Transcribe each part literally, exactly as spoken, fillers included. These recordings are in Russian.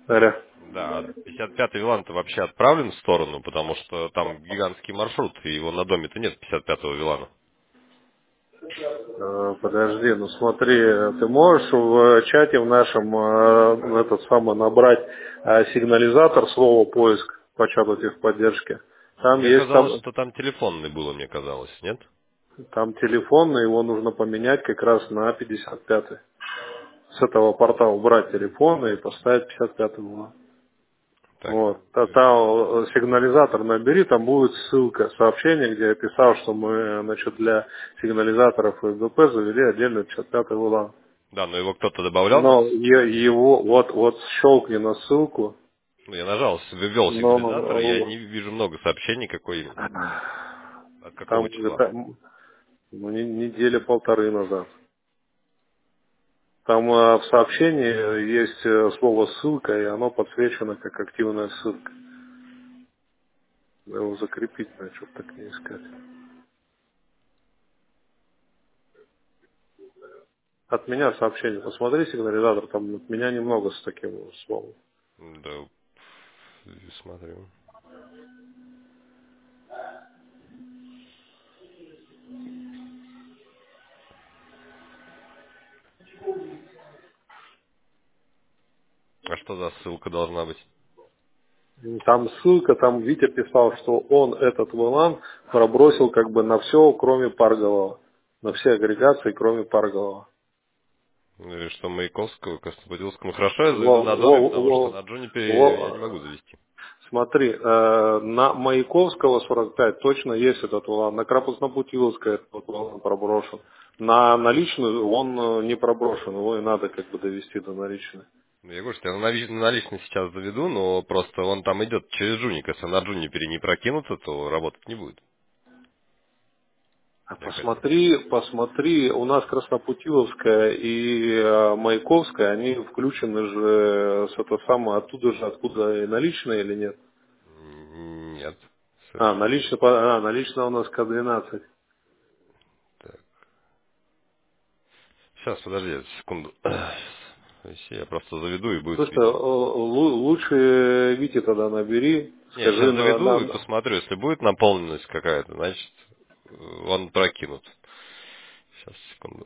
Алло. Да, а пятьдесят пятый Вилан-то вообще отправлен в сторону, потому что там гигантский маршрут, и его на доме-то нет пятьдесят пятого Вилана. Э, Подожди, ну смотри, ты можешь в чате в нашем э, этот самый набрать э, сигнализатор, слово поиск по чату техподдержки. Там Мне есть казалось, там, что там телефонный было, мне казалось, нет? там телефон, и его нужно поменять как раз на пятьдесят пятый. С этого порта убрать телефон и поставить пятьдесят пятый. Так, Вот. Та- Там э, сигнализатор набери, там будет ссылка, сообщение, где я писал, что мы э, значит, для сигнализаторов и ФБП завели отдельно пятьдесят пятый ВЛАН. да, но его кто-то добавлял Но туда? е- его, вот, вот щелкни на ссылку, Ну, я нажал, ввел но сигнализатор, я ну, не вижу много сообщений, какой именно. э, От какого там числа? где-то ну, не- недели полторы назад. Там э, в сообщении есть э, слово ссылка, и оно подсвечено как активная ссылка. Надо его закрепить, надо что-то так не искать. От меня сообщение. Посмотри сигнализатор, там от меня немного с таким словом. Да, смотрю. А что за ссылка должна быть? Там ссылка, там Витя писал, что он этот вылан пробросил как бы на все, кроме Парголова. На все агрегации, кроме Парголова. Или что Маяковского, Краснопутиловского. Ну хорошо, я заведу Во, на доме, во, потому что во, на Джунипе я не во. могу завести. Смотри, э, на Маяковского сорок пять точно есть этот вулан, на Краснопутиловское этот вулан проброшен. На наличную он э, не проброшен, его и надо как бы довести до наличной. Ну, я говорю, что я на налич- на наличный сейчас заведу, но просто он там идет через Джуник. Если на Джунипере не прокинуться, то работать не будет. А Опять же. посмотри, посмотри, у нас Краснопутиловская и э, Маяковская, они включены же с это самое, оттуда же, откуда и наличные или нет? М, Нет, А, совершенно нет. наличная, по- а, наличная у нас К двенадцать. Так. Сейчас, подожди секунду. Если я просто заведу и будет Слушай, э, видно. лу- лучше Вите тогда набери, Не, скажи сейчас на, заведу и на, посмотрю. Если будет наполненность какая-то, значит, э, он прокинут. Сейчас, секунду.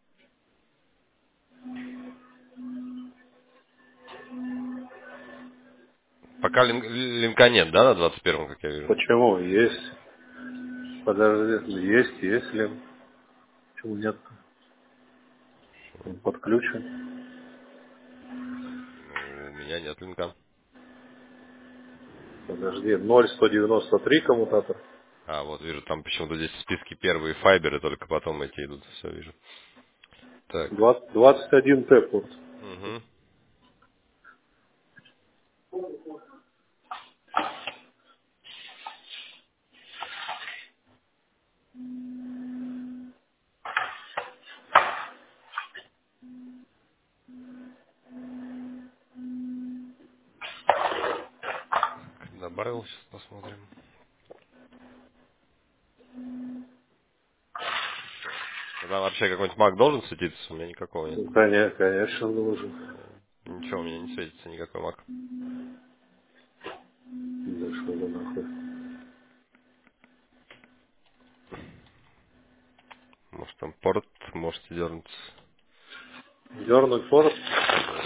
Пока лин- линка нет, да, на двадцать первом, как я вижу? почему? Есть. Подожди, есть, есть ли? Почему нет? Он подключен. Ну, у меня нет линка. Подожди, ноль сто девяносто три коммутатор. А, вот вижу, там почему-то здесь в списке первые файберы, только потом эти идут. Все вижу. Так. двадцать, двадцать один Т порт. Угу. Добавил, сейчас посмотрим. А там вообще какой-нибудь маг должен светиться? У меня никакого нет. Ну, конечно, конечно, должен. Ничего, у меня не светится никакой маг. Да что за нахуй. Может там порт, можете дернуться. Дернуть порт. Да.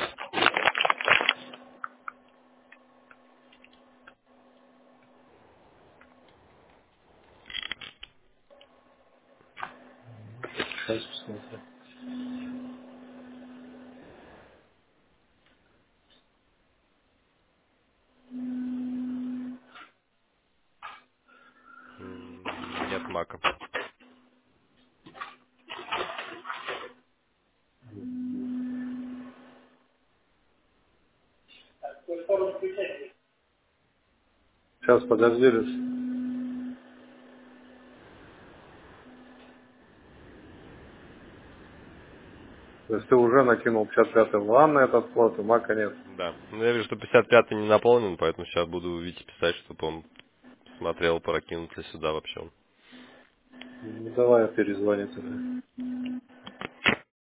Сейчас посмотрим. М, Нет мака. Сейчас подожди, Леш. То есть ты уже накинул пятьдесят пятый ван на этот плот, и мака нет. Да. Ну, я вижу, что пятьдесят пятый не наполнен, поэтому сейчас буду Вите писать, чтобы он смотрел, прокинут ли сюда вообще. Ну, давай я перезвоню тогда.